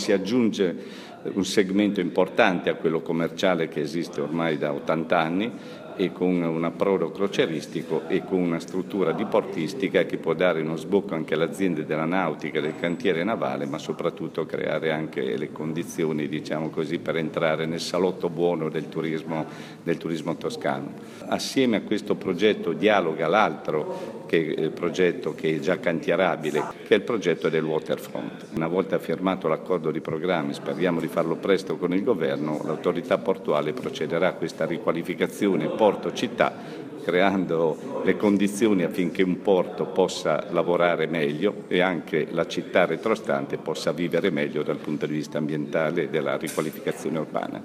si aggiunge un segmento importante a quello commerciale che esiste ormai da 80 anni e con un approdo crocieristico e con una struttura diportistica che può dare uno sbocco anche alle aziende della nautica, del cantiere navale, ma soprattutto creare anche le condizioni, diciamo così, per entrare nel salotto buono del turismo toscano. Assieme a questo progetto dialoga l'altro progetto che è già cantierabile, che è il progetto del waterfront. Una volta firmato l'accordo di programmi, speriamo di farlo presto con il governo, l'autorità portuale procederà a questa riqualificazione porto-città, creando le condizioni affinché un porto possa lavorare meglio e anche la città retrostante possa vivere meglio dal punto di vista ambientale e della riqualificazione urbana.